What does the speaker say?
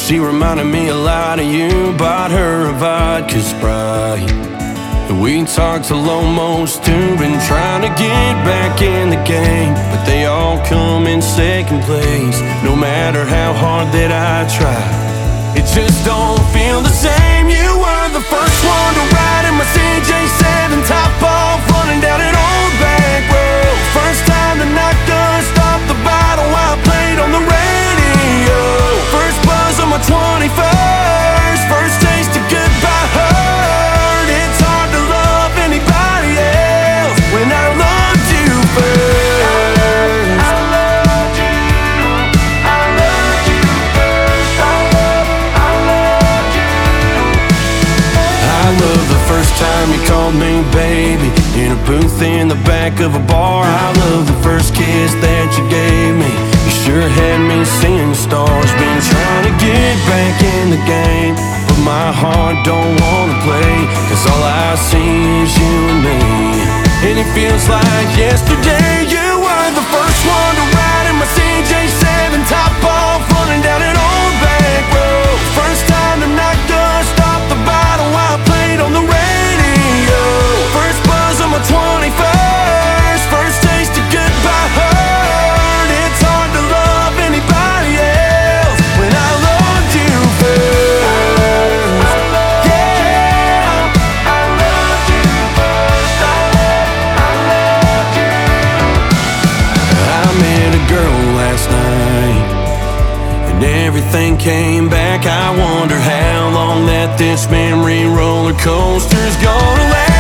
She reminded me a lot of you, bought her a vodka Sprite. And we talked till almost 2, been trying to get back in the game, but they all come in second place. No matter how hard that I try, it just don't feel the same. You were the first one to ride in my CJ7 top off, running down an old back road. First time to knock dust off the bottle while I played on the radio. First buzz on my 21st, first taste of goodbye hurt. It's hard to love anybody else when I loved you first. I loved you, I loved you first. I loved you. I love the first time you called me baby in a booth in the back of a bar. I love the first kiss that you gave me. You sure had me seeing stars. Been trying to get back in the game, but my heart don't wanna play, 'cause all I see is you and me. And it feels like yesterday. You were the first one to ride in my CJ7 top off, running down an old back road. First time to knock dust off the bottle while I played on the radio. First buzz on my 21st, first taste of goodbye hurt. It's hard to love anybody else when I loved you first. Yeah, I loved you first. I loved you. I met a girl last night and everything came back. I wonder how long that this memory roller coaster's gonna last.